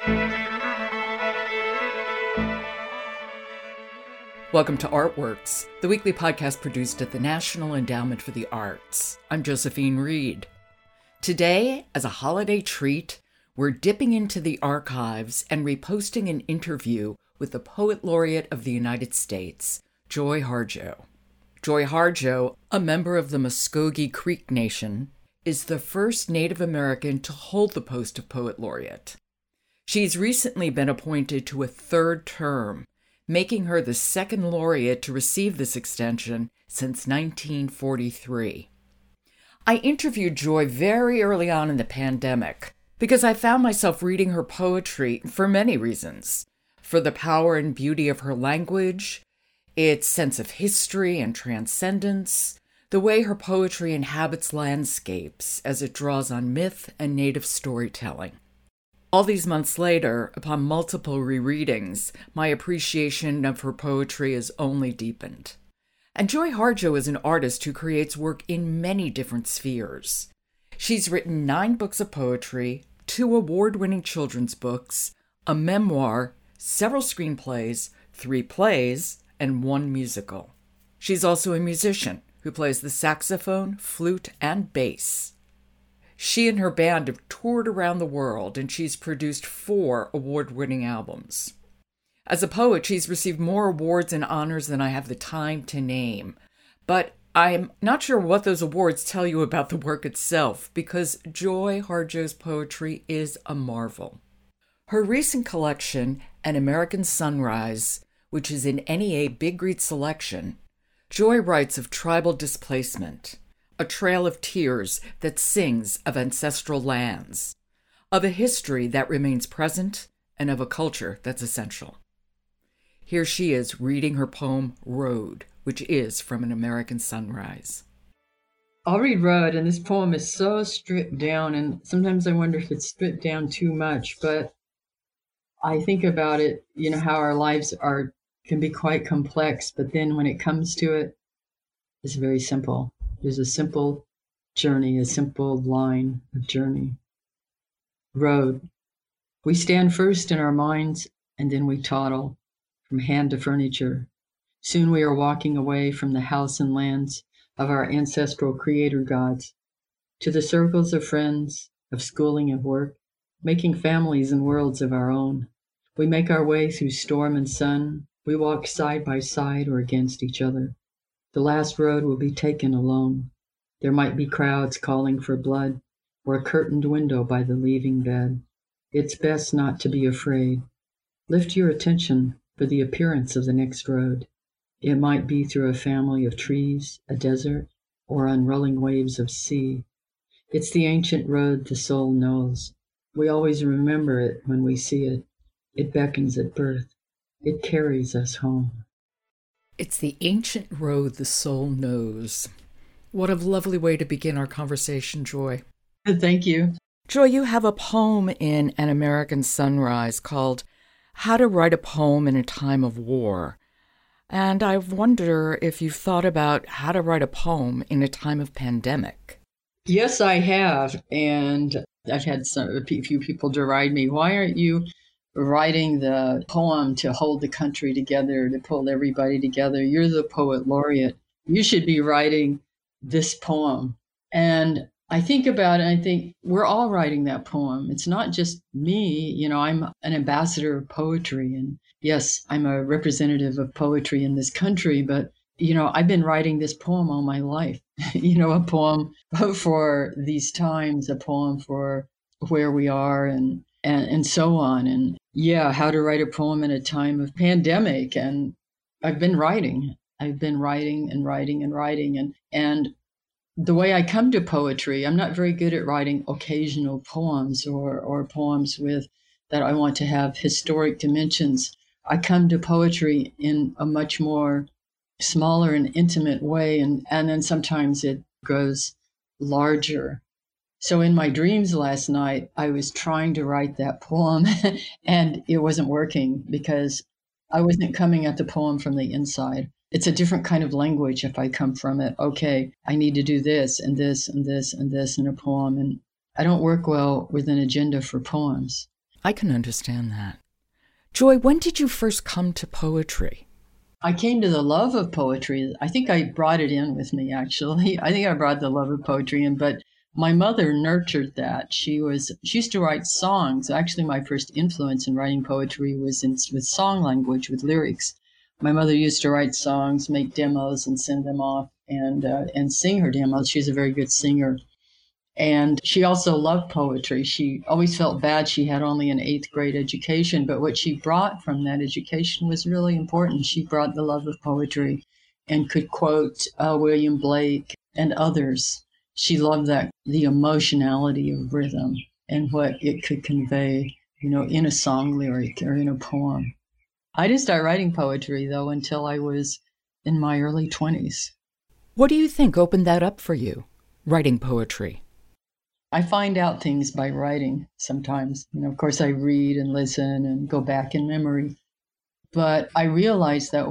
Welcome to Artworks, the weekly podcast produced at the National Endowment for the Arts. I'm Josephine Reed. Today, as a holiday treat, we're dipping into the archives and reposting an interview with the Poet Laureate of the United States, Joy Harjo. Joy Harjo, a member of the Muskogee Creek Nation, is the first Native American to hold the post of Poet Laureate. She's recently been appointed to a third term, making her the second laureate to receive this extension since 1943. I interviewed Joy very early on in the pandemic because I found myself reading her poetry for many reasons. For the power and beauty of her language, its sense of history and transcendence, the way her poetry inhabits landscapes as it draws on myth and native storytelling. All these months later, upon multiple rereadings, my appreciation of her poetry has only deepened. And Joy Harjo is an artist who creates work in many different spheres. She's written 9 books of poetry, 2 award-winning children's books, a memoir, several screenplays, 3 plays, and 1 musical. She's also a musician who plays the saxophone, flute, and bass. She and her band have toured around the world, and she's produced 4 award-winning albums. As a poet, she's received more awards and honors than I have the time to name. But I'm not sure what those awards tell you about the work itself, because Joy Harjo's poetry is a marvel. Her recent collection, An American Sunrise, which is in NEA Big Read Selection, Joy writes of tribal displacement, a trail of tears that sings of ancestral lands, of a history that remains present, and of a culture that's essential. Here she is reading her poem, Road, which is from An American Sunrise. I'll read Road, and this poem is so stripped down, and sometimes I wonder if it's stripped down too much, but I think about it, how our lives can be quite complex, but then when it comes to it, it's very simple. There's a simple journey, a simple line of journey. Road. We stand first in our minds, and then we toddle from hand to furniture. Soon we are walking away from the house and lands of our ancestral creator gods, to the circles of friends, of schooling and work, making families and worlds of our own. We make our way through storm and sun. We walk side by side or against each other. The last road will be taken alone. There might be crowds calling for blood, or a curtained window by the leaving bed. It's best not to be afraid. Lift your attention for the appearance of the next road. It might be through a family of trees, a desert, or unrolling waves of sea. It's the ancient road the soul knows. We always remember it when we see it. It beckons at birth. It carries us home. It's the ancient road the soul knows. What a lovely way to begin our conversation, Joy. Thank you. Joy, you have a poem in An American Sunrise called How to Write a Poem in a Time of War. And I wonder if you've thought about how to write a poem in a time of pandemic. Yes, I have. And I've had a few people deride me. Why aren't you writing the poem to hold the country together, to pull everybody together? You're the poet laureate. You should be writing this poem. And I think about it, and I think we're all writing that poem. It's not just me. I'm an ambassador of poetry. And yes, I'm a representative of poetry in this country, but I've been writing this poem all my life. A poem for these times, a poem for where we are and so on. And how to write a poem in a time of pandemic. And I've been writing and writing. And the way I come to poetry, I'm not very good at writing occasional poems or poems that I want to have historic dimensions. I come to poetry in a much more smaller and intimate way. And then sometimes it grows larger. So in my dreams last night, I was trying to write that poem and it wasn't working because I wasn't coming at the poem from the inside. It's a different kind of language if I come from it. Okay, I need to do this and this and this and this in a poem. And I don't work well with an agenda for poems. I can understand that. Joy, when did you first come to poetry? I came to the love of poetry. I think I brought it in with me, actually. I think I brought the love of poetry in, but my mother nurtured that. She used to write songs. Actually, my first influence in writing poetry was with song language, with lyrics. My mother used to write songs, make demos, and send them off, and sing her demos. She's a very good singer. And she also loved poetry. She always felt bad she had only an 8th grade education, but what she brought from that education was really important. She brought the love of poetry and could quote William Blake and others. She loved the emotionality of rhythm and what it could convey, in a song lyric or in a poem. I didn't start writing poetry, though, until I was in my early 20s. What do you think opened that up for you, writing poetry? I find out things by writing sometimes. Of course, I read and listen and go back in memory. But I realized that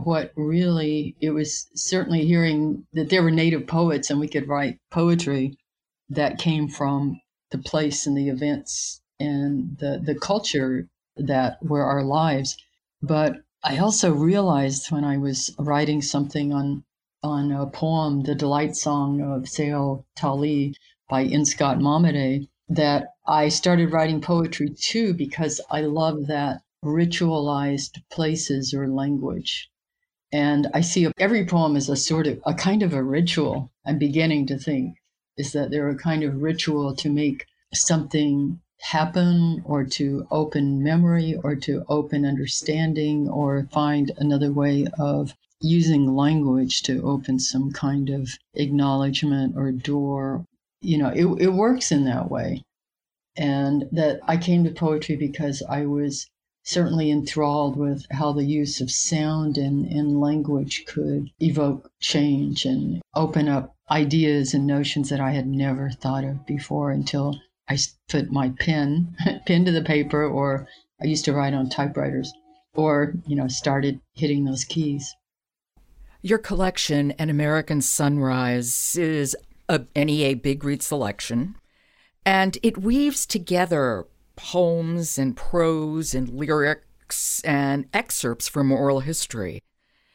it was certainly hearing that there were native poets and we could write poetry that came from the place and the events and the culture that were our lives. But I also realized when I was writing something on a poem, The Delight Song of Seo Tali, by Inscott Momaday, that I started writing poetry too because I love that ritualized places or language. And I see every poem as a kind of a ritual. I'm beginning to think is that they're a kind of ritual to make something happen or to open memory or to open understanding or find another way of using language to open some kind of acknowledgement or door. It works in that way. And that I came to poetry because I was certainly enthralled with how the use of sound and language could evoke change and open up ideas and notions that I had never thought of before until I put my pen to the paper, or I used to write on typewriters, or, started hitting those keys. Your collection, An American Sunrise, is a NEA Big Read selection, and it weaves together poems and prose and lyrics and excerpts from oral history.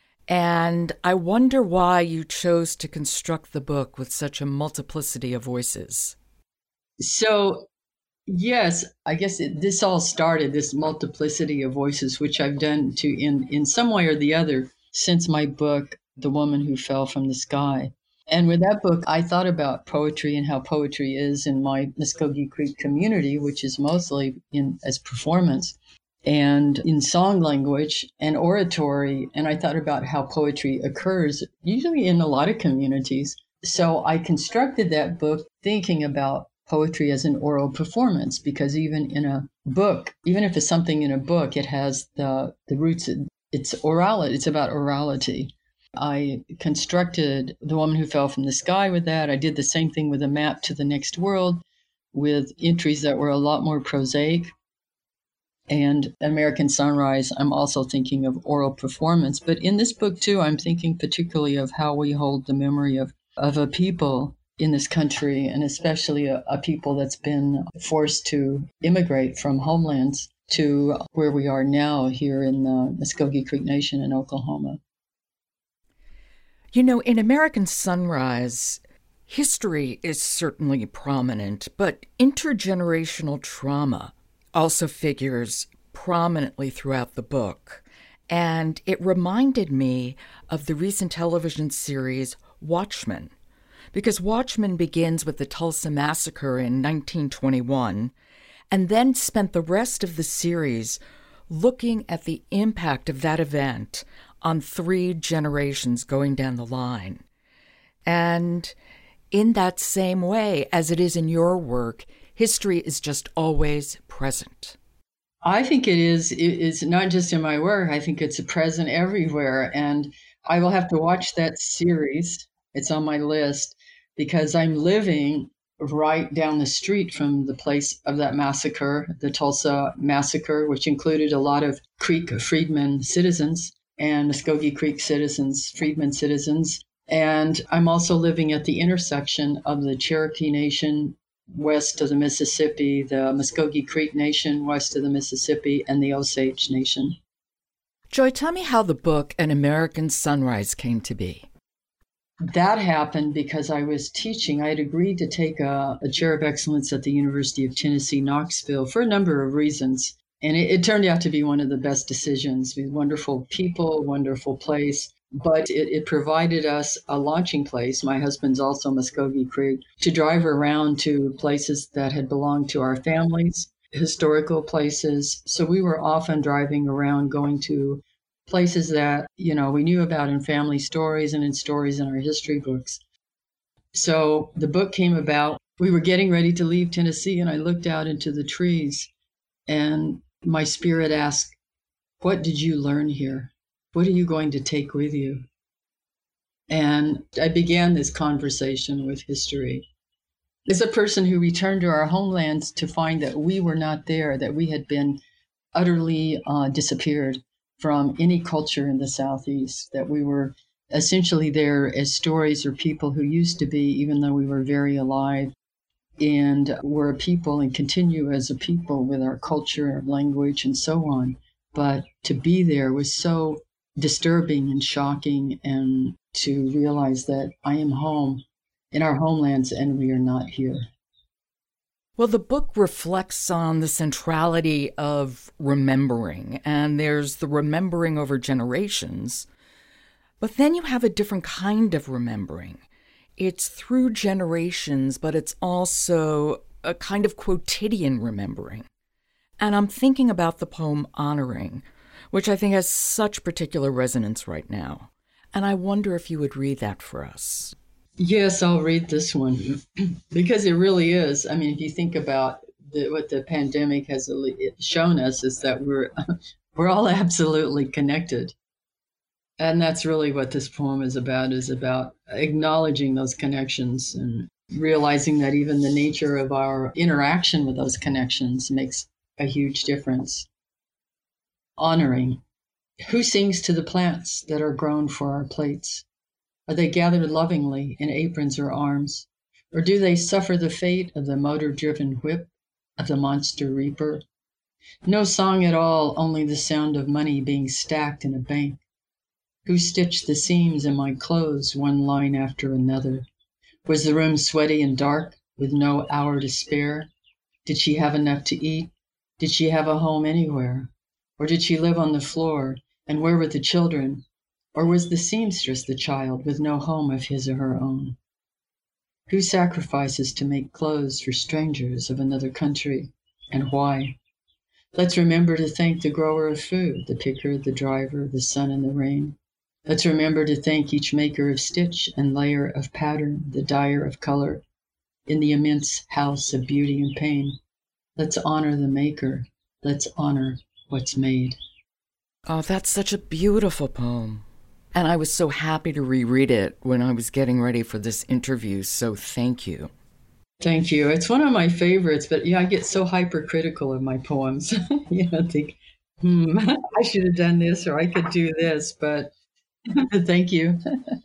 And I wonder why you chose to construct the book with such a multiplicity of voices. So, yes, I guess this all started, this multiplicity of voices, which I've done in some way or the other since my book, The Woman Who Fell from the Sky. And with that book, I thought about poetry and how poetry is in my Muskogee Creek community, which is mostly as performance and in song language and oratory. And I thought about how poetry occurs usually in a lot of communities. So I constructed that book thinking about poetry as an oral performance, because even in a book, even if it's something in a book, it has the roots. It's orality. It's about orality. I constructed The Woman Who Fell from the Sky with that. I did the same thing with A Map to the Next World, with entries that were a lot more prosaic. And American Sunrise, I'm also thinking of oral performance. But in this book, too, I'm thinking particularly of how we hold the memory of a people in this country, and especially a people that's been forced to immigrate from homelands to where we are now here in the Muskogee Creek Nation in Oklahoma. In American Sunrise, history is certainly prominent, but intergenerational trauma also figures prominently throughout the book. And it reminded me of the recent television series Watchmen, because Watchmen begins with the Tulsa Massacre in 1921, and then spent the rest of the series looking at the impact of that event on 3 generations going down the line. And in that same way, as it is in your work, history is just always present. I think it is. It's not just in my work. I think it's present everywhere. And I will have to watch that series. It's on my list because I'm living right down the street from the place of that massacre, the Tulsa Massacre, which included a lot of Creek freedmen citizens and Muskogee Creek citizens, freedmen citizens. And I'm also living at the intersection of the Cherokee Nation west of the Mississippi, the Muskogee Creek Nation west of the Mississippi, and the Osage Nation. Joy, tell me how the book An American Sunrise came to be. That happened because I was teaching. I had agreed to take a chair of excellence at the University of Tennessee, Knoxville, for a number of reasons. And it turned out to be one of the best decisions. We had wonderful people, wonderful place, but it provided us a launching place. My husband's also Muskogee Creek, to drive around to places that had belonged to our families, historical places. So we were often driving around, going to places that, we knew about in family stories and in stories in our history books. So the book came about. We were getting ready to leave Tennessee, and I looked out into the trees, and my spirit asked, what did you learn here? What are you going to take with you? And I began this conversation with history. As a person who returned to our homelands to find that we were not there, that we had been utterly disappeared from any culture in the Southeast, that we were essentially there as stories or people who used to be, even though we were very alive, and were a people and continue as a people with our culture, our language, and so on. But to be there was so disturbing and shocking, and to realize that I am home in our homelands and we are not here. Well, the book reflects on the centrality of remembering, and there's the remembering over generations. But then you have a different kind of remembering. It's through generations, but it's also a kind of quotidian remembering. And I'm thinking about the poem Honoring, which I think has such particular resonance right now. And I wonder if you would read that for us. Yes, I'll read this one because it really is. I mean, if you think about what the pandemic has shown us, is that we're all absolutely connected. And that's really what this poem is about acknowledging those connections and realizing that even the nature of our interaction with those connections makes a huge difference. Honoring. Who sings to the plants that are grown for our plates? Are they gathered lovingly in aprons or arms? Or do they suffer the fate of the motor-driven whip of the monster reaper? No song at all, only the sound of money being stacked in a bank. Who stitched the seams in my clothes, one line after another? Was the room sweaty and dark, with no hour to spare? Did she have enough to eat? Did she have a home anywhere? Or did she live on the floor? And where were the children? Or was the seamstress the child with no home of his or her own? Who sacrifices to make clothes for strangers of another country, and why? Let's remember to thank the grower of food, the picker, the driver, the sun and the rain. Let's remember to thank each maker of stitch and layer of pattern, the dyer of color, in the immense house of beauty and pain. Let's honor the maker. Let's honor what's made. Oh, that's such a beautiful poem. And I was so happy to reread it when I was getting ready for this interview, so thank you. Thank you. It's one of my favorites, but I get so hypercritical of my poems. Think, I should have done this or I could do this, but thank you.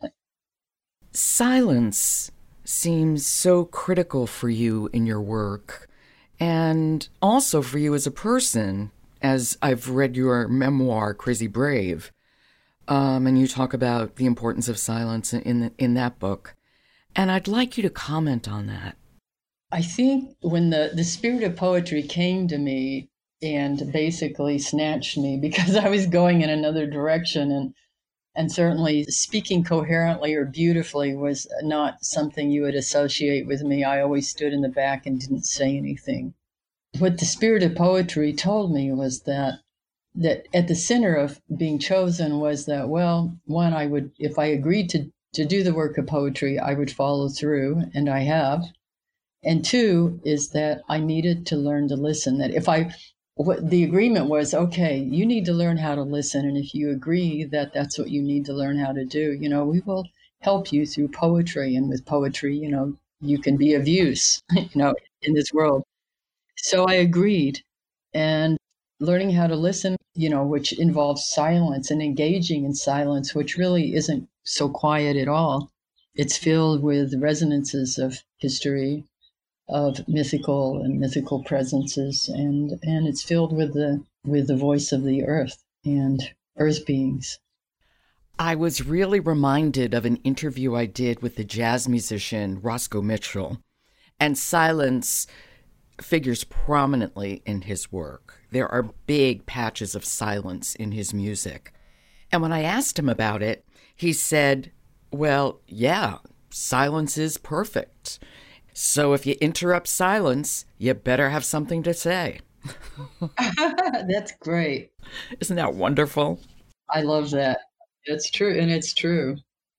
Silence seems so critical for you in your work, and also for you as a person, as I've read your memoir, Crazy Brave. And you talk about the importance of silence in that book. And I'd like you to comment on that. I think when the spirit of poetry came to me and basically snatched me because I was going in another direction, and certainly speaking coherently or beautifully was not something you would associate with me. I always stood in the back and didn't say anything. What the spirit of poetry told me was that at the center of being chosen was that, well, one, I would, if I agreed to do the work of poetry, I would follow through, and I have. And two is that I needed to learn to listen. That what the agreement was, okay, you need to learn how to listen, and if you agree that that's what you need to learn how to do, we will help you through poetry, and with poetry, you can be of use, in this world. So I agreed, and learning how to listen, which involves silence and engaging in silence, which really isn't so quiet at all. It's filled with resonances of history, of mythical presences, and it's filled with the voice of the earth and earth beings. I was really reminded of an interview I did with the jazz musician Roscoe Mitchell, and silence figures prominently in his work. There are big patches of silence in his music. And when I asked him about it, he said, well, yeah, silence is perfect. So if you interrupt silence, you better have something to say. That's great. Isn't that wonderful? I love that. It's true, and it's true.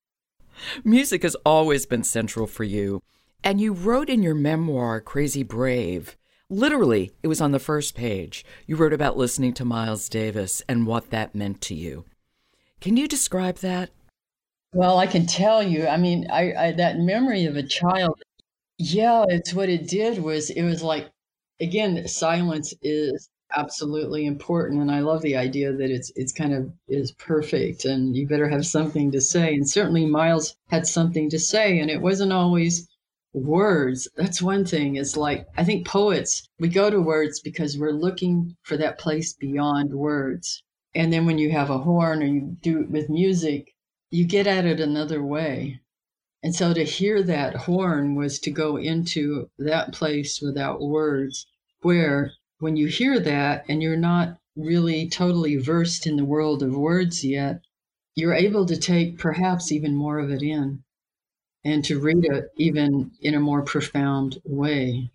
Music has always been central for you. And you wrote in your memoir, Crazy Brave, literally, it was on the first page. You wrote about listening to Miles Davis and what that meant to you. Can you describe that? Well, I can tell you, I mean, I that memory of a child, yeah, it's what it did was, it was like, again, silence is absolutely important. And I love the idea that it's kind of is perfect and you better have something to say. And certainly Miles had something to say, and it wasn't always words. That's one thing. It's like, I think poets, we go to words because we're looking for that place beyond words. And then when you have a horn or you do it with music, you get at it another way. And so to hear that horn was to go into that place without words, where when you hear that and you're not really totally versed in the world of words yet, you're able to take perhaps even more of it in and to read it even in a more profound way.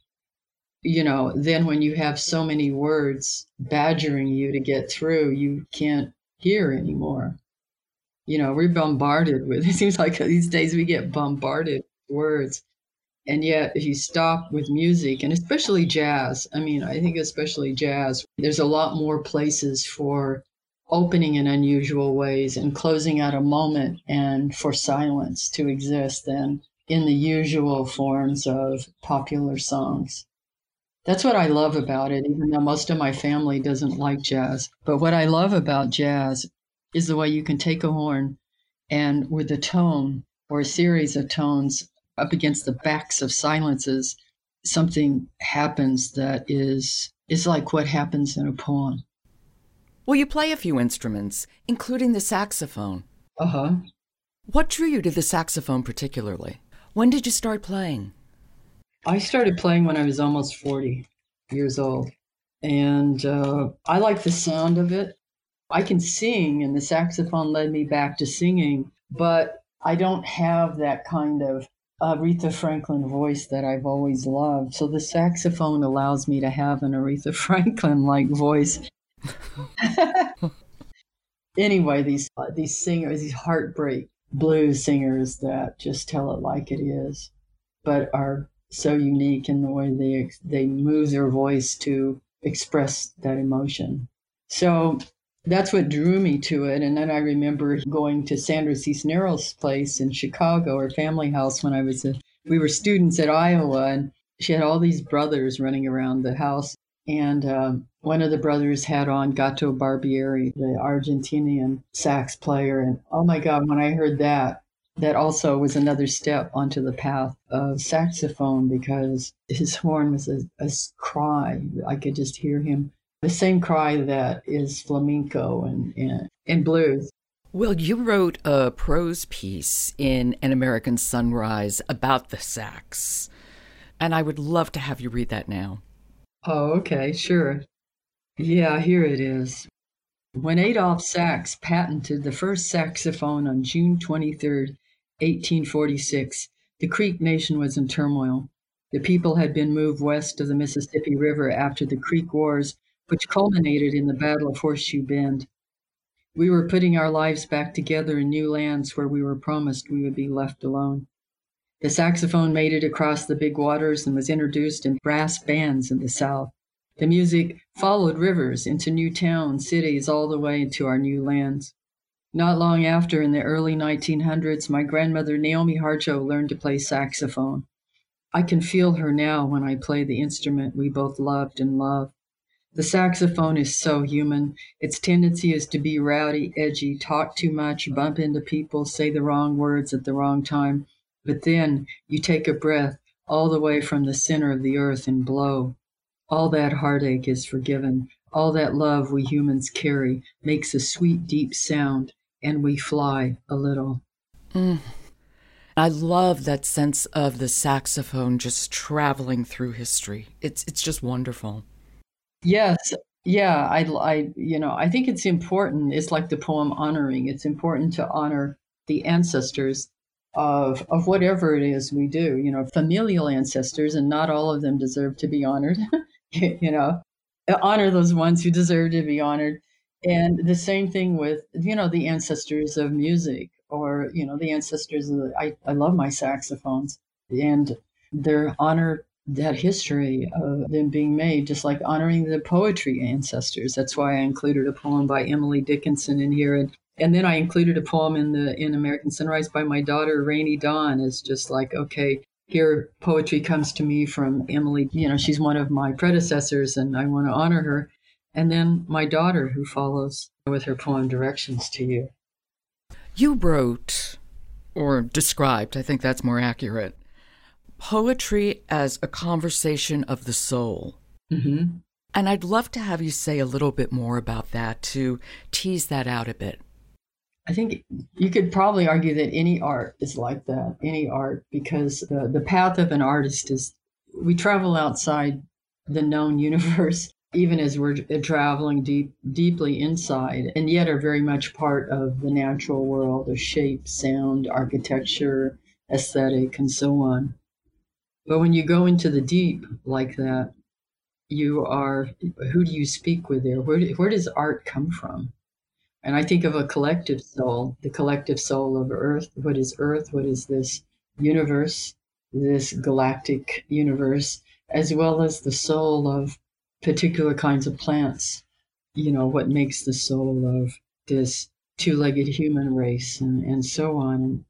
You know, then when you have so many words badgering you to get through, you can't hear anymore. You know, we're bombarded with, it seems like these days we get bombarded with words. And yet, if you stop with music, and especially jazz, I mean, I think especially jazz, there's a lot more places for opening in unusual ways and closing out a moment and for silence to exist than in the usual forms of popular songs. That's what I love about it, even though most of my family doesn't like jazz. But what I love about jazz is the way you can take a horn and with a tone or a series of tones up against the backs of silences, something happens that is like what happens in a poem. Well, you play a few instruments, including the saxophone. Uh-huh. What drew you to the saxophone particularly? When did you start playing? I started playing when I was almost 40 years old. And I like the sound of it. I can sing, and the saxophone led me back to singing, but I don't have that kind of Aretha Franklin voice that I've always loved. So the saxophone allows me to have an Aretha Franklin-like voice. Anyway, these singers, these heartbreak blues singers that just tell it like it is, but are so unique in the way they move their voice to express that emotion. So that's what drew me to it. And then I remember going to Sandra Cisneros' place in Chicago, her family house, when we were students at Iowa, and she had all these brothers running around the house. And one of the brothers had on Gato Barbieri, the Argentinian sax player. And oh my God, when I heard that also was another step onto the path of saxophone, because his horn was a cry. I could just hear him. The same cry that is flamenco and blues. Well, you wrote a prose piece in An American Sunrise about the sax, and I would love to have you read that now. Oh, okay, sure. Yeah, here it is. When Adolphe Sax patented the first saxophone on June 23rd, 1846, the Creek Nation was in turmoil. The people had been moved west of the Mississippi River after the Creek Wars, which culminated in the Battle of Horseshoe Bend. We were putting our lives back together in new lands where we were promised we would be left alone. The saxophone made it across the big waters and was introduced in brass bands in the South. The music followed rivers into new towns, cities, all the way into our new lands. Not long after, in the early 1900s, my grandmother Naomi Harjo learned to play saxophone. I can feel her now when I play the instrument we both loved and love. The saxophone is so human. Its tendency is to be rowdy, edgy, talk too much, bump into people, say the wrong words at the wrong time. But then you take a breath, all the way from the center of the earth and blow. All that heartache is forgiven. All that love we humans carry makes a sweet, deep sound, and we fly a little. Mm. I love that sense of the saxophone just traveling through history. It's just wonderful. Yes. Yeah, I think it's important. It's like the poem honoring. It's important to honor the ancestors of whatever it is we do, familial ancestors, and not all of them deserve to be honored. Honor those ones who deserve to be honored. And the same thing with, the ancestors of music, or, the ancestors of I love my saxophones, and they're honored, that history of them being made, just like honoring the poetry ancestors. That's why I included a poem by Emily Dickinson in here. And then I included a poem in American Sunrise by my daughter, Rainy Dawn. It's just like, okay, here poetry comes to me from Emily. She's one of my predecessors and I want to honor her. And then my daughter, who follows with her poem Directions to You. You wrote, or described, I think that's more accurate, poetry as a conversation of the soul. Mm-hmm. And I'd love to have you say a little bit more about that, to tease that out a bit. I think you could probably argue that any art is like that, any art, because the path of an artist is, we travel outside the known universe, even as we're traveling deeply inside, and yet are very much part of the natural world of shape, sound, architecture, aesthetic, and so on. But when you go into the deep like that, who do you speak with there? Where does art come from? And I think of a collective soul, the collective soul of Earth. What is Earth? What is this universe, this galactic universe, as well as the soul of particular kinds of plants? What makes the soul of this two-legged human race, and so on.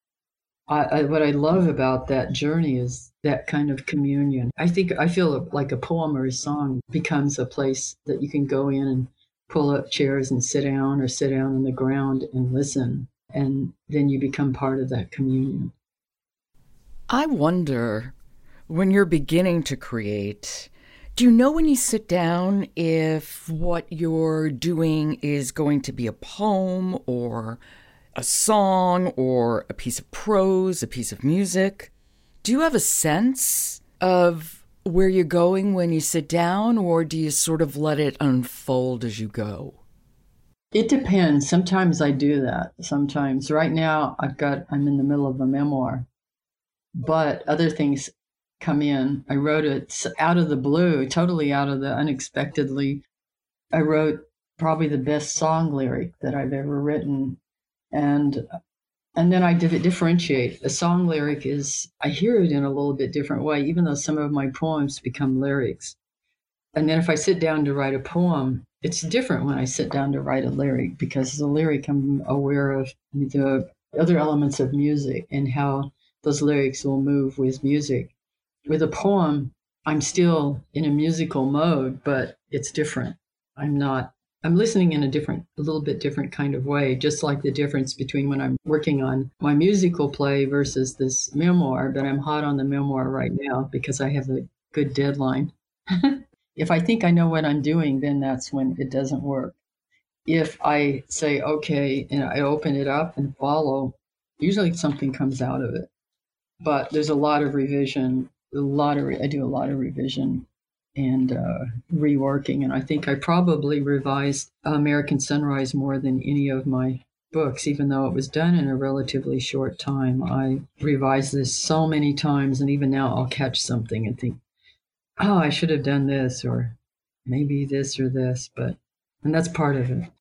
What I love about that journey is that kind of communion. I feel like a poem or a song becomes a place that you can go in and pull up chairs and sit down, or sit down on the ground and listen. And then you become part of that communion. I wonder, when you're beginning to create, do you know when you sit down if what you're doing is going to be a poem or a song or a piece of prose, a piece of music? Do you have a sense of where you're going when you sit down, or do you sort of let it unfold as you go? It depends. Sometimes I do that. Sometimes. Right now, I'm in the middle of a memoir, but other things come in. I wrote it out of the blue, totally out of the unexpectedly. I wrote probably the best song lyric that I've ever written. And then I differentiate. A song lyric is, I hear it in a little bit different way, even though some of my poems become lyrics. And then if I sit down to write a poem, it's different when I sit down to write a lyric, because as a lyric, I'm aware of the other elements of music and how those lyrics will move with music. With a poem, I'm still in a musical mode, but it's different. I'm listening in a little bit different kind of way, just like the difference between when I'm working on my musical play versus this memoir. But I'm hot on the memoir right now because I have a good deadline. If I think I know what I'm doing, then that's when it doesn't work. If I say, okay, and I open it up and follow, usually something comes out of it. But there's a lot of revision, I do a lot of revision and reworking. And I think I probably revised American Sunrise more than any of my books, even though it was done in a relatively short time. I revised this so many times, and even now I'll catch something and think, oh, I should have done this, or maybe this or this, and that's part of it.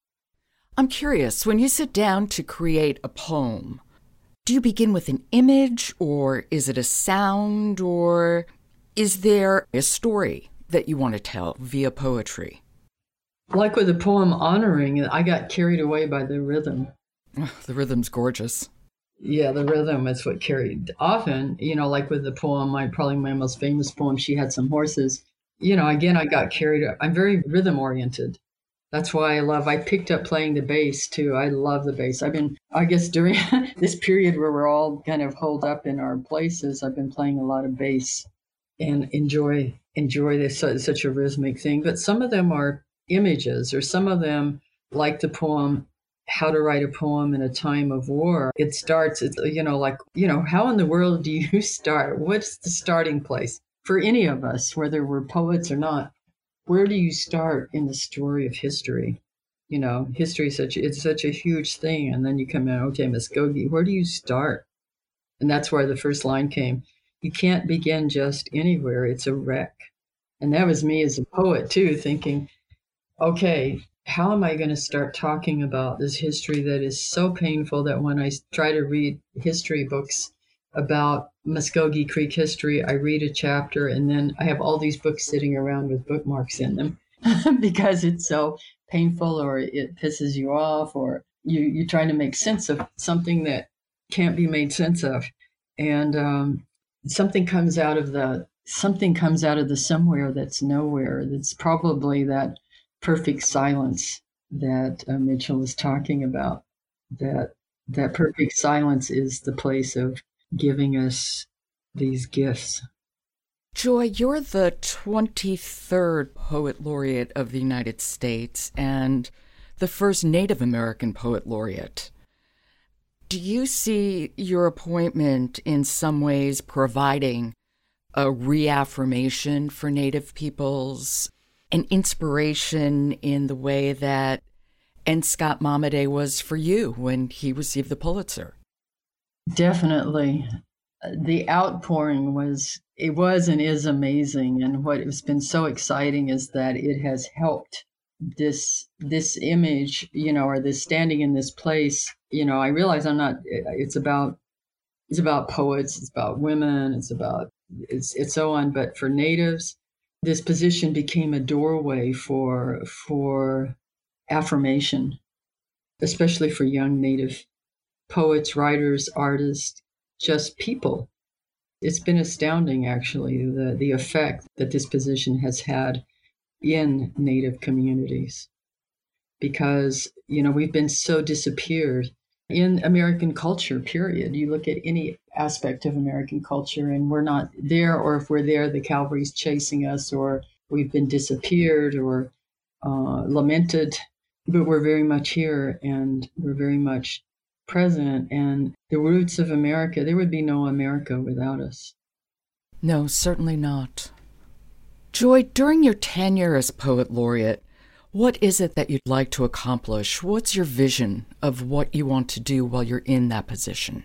I'm curious, when you sit down to create a poem, do you begin with an image, or is it a sound, or is there a story that you want to tell via poetry? Like with the poem Honoring, I got carried away by the rhythm. Oh, the rhythm's gorgeous. Yeah, the rhythm is what carried. Often, like with the poem, probably my most famous poem, She Had Some Horses. Again, I got carried. I'm very rhythm oriented. That's why I picked up playing the bass too. I love the bass. I guess during this period where we're all kind of holed up in our places, I've been playing a lot of bass and enjoy this such a rhythmic thing. But some of them are images, or some of them, like the poem "How to Write a Poem in a Time of War." How in the world do you start? What's the starting place for any of us, whether we're poets or not? Where do you start in the story of history? History it's such a huge thing, and then you come in, okay, Muskogee, where do you start? And that's where the first line came. You can't begin just anywhere. It's a wreck. And that was me as a poet too, thinking, okay, how am I going to start talking about this history that is so painful that when I try to read history books about Muskogee Creek history, I read a chapter and then I have all these books sitting around with bookmarks in them because it's so painful, or it pisses you off, or you're trying to make sense of something that can't be made sense of. And something comes out of the somewhere that's nowhere. That's probably that perfect silence that Mitchell was talking about. That perfect silence is the place of giving us these gifts. Joy, you're the 23rd Poet Laureate of the United States and the first Native American Poet Laureate. Do you see your appointment in some ways providing a reaffirmation for Native peoples, an inspiration in the way that N. Scott Momaday was for you when he received the Pulitzer? Definitely. The outpouring was and is amazing. And what has been so exciting is that it has helped this image, or this standing in this place. I realize it's about poets, it's about women, it's so on. But for Natives, this position became a doorway for affirmation, especially for young Native poets, writers, artists, just people. It's been astounding, actually, the effect that this position has had in Native communities, because, we've been so disappeared in American culture, period. You look at any aspect of American culture and we're not there, or if we're there, the cavalry's chasing us, or we've been disappeared or lamented, but we're very much here and we're very much present. And the roots of America, there would be no America without us. No, certainly not. Joy, during your tenure as Poet Laureate, what is it that you'd like to accomplish? What's your vision of what you want to do while you're in that position?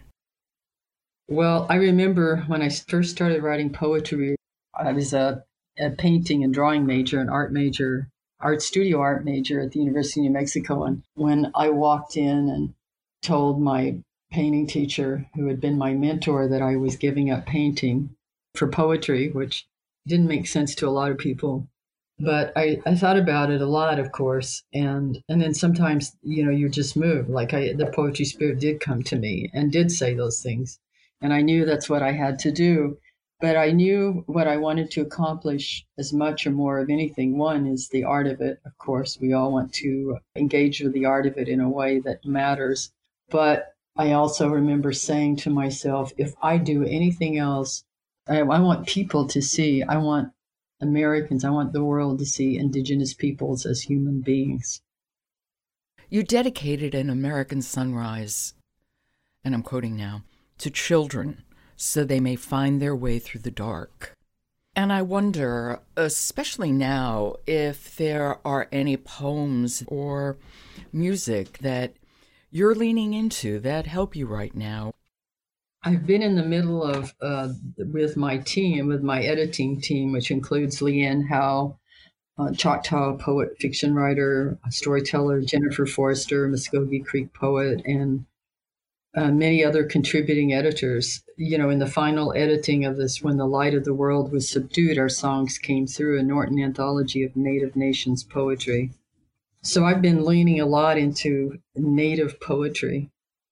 Well, I remember when I first started writing poetry, I was a painting and drawing major, an art major, studio art major at the University of New Mexico. And when I walked in and told my painting teacher, who had been my mentor, that I was giving up painting for poetry, which didn't make sense to a lot of people. But I thought about it a lot, of course. And then sometimes, you're just moved. The poetry spirit did come to me and did say those things. And I knew that's what I had to do. But I knew what I wanted to accomplish as much or more of anything. One is the art of it. Of course, we all want to engage with the art of it in a way that matters. But I also remember saying to myself, if I do anything else, I want people to see, I want Americans, I want the world to see Indigenous peoples as human beings. You dedicated an American Sunrise, and I'm quoting now, to children so they may find their way through the dark. And I wonder, especially now, if there are any poems or music that you're leaning into that help you right now. I've been in the middle of, with my team, with my editing team, which includes Leanne Howe, Choctaw poet, fiction writer, storyteller, Jennifer Forrester, Muskogee Creek poet, and many other contributing editors. In the final editing of this, When the Light of the World Was Subdued, our songs came through a Norton Anthology of Native Nations poetry. So I've been leaning a lot into Native poetry.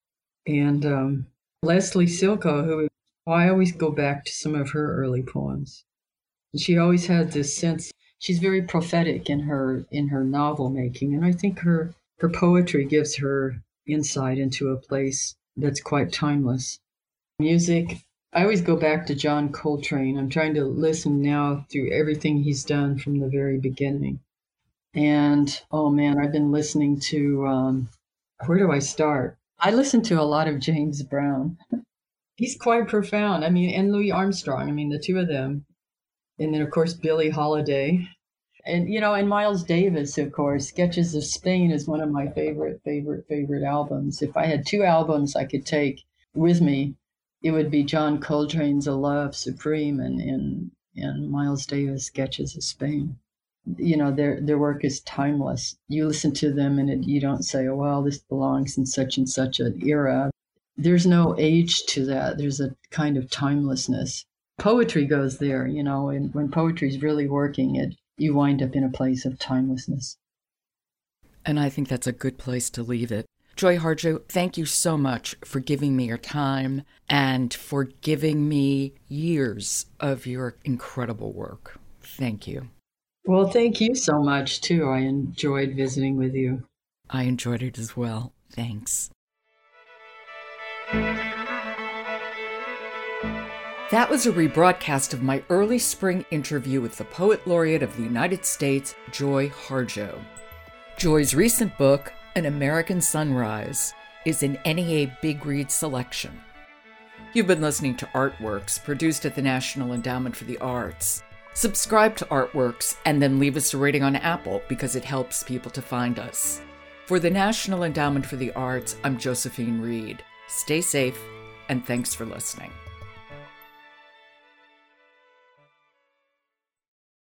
And Leslie Silko, I always go back to some of her early poems. She always had this sense, she's very prophetic in her novel making, and I think her poetry gives her insight into a place that's quite timeless. Music, I always go back to John Coltrane. I'm trying to listen now through everything he's done from the very beginning. And oh man, I've been listening to, where do I start? I listen to a lot of James Brown. He's quite profound. I mean, and Louis Armstrong. I mean, the two of them. And then, of course, Billie Holiday. And, and Miles Davis, of course. Sketches of Spain is one of my favorite albums. If I had two albums I could take with me, it would be John Coltrane's A Love Supreme and Miles Davis' Sketches of Spain. Their work is timeless. You listen to them and you don't say, oh, well, this belongs in such and such an era. There's no age to that. There's a kind of timelessness. Poetry goes there, and when poetry is really working, you wind up in a place of timelessness. And I think that's a good place to leave it. Joy Harjo, thank you so much for giving me your time and for giving me years of your incredible work. Thank you. Well, thank you so much, too. I enjoyed visiting with you. I enjoyed it as well. Thanks. That was a rebroadcast of my early spring interview with the Poet Laureate of the United States, Joy Harjo. Joy's recent book, An American Sunrise, is an NEA Big Read selection. You've been listening to Artworks, produced at the National Endowment for the Arts. Subscribe to Artworks and then leave us a rating on Apple because it helps people to find us. For the National Endowment for the Arts, I'm Josephine Reed. Stay safe, and thanks for listening.